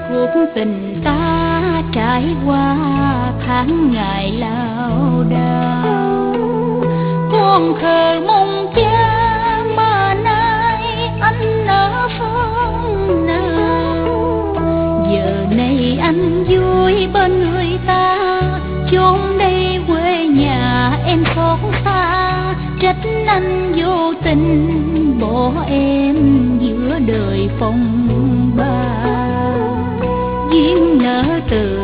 cuộc tình ta trải qua tháng ngày lao đao. Con khờ mong cha mà nay anh ở phương nào? Giờ này anh vui bên người ta, chốn đây quê nhà em xót xa. Trách anh vô tình bỏ em giữa đời phong ba, duyên nợ từ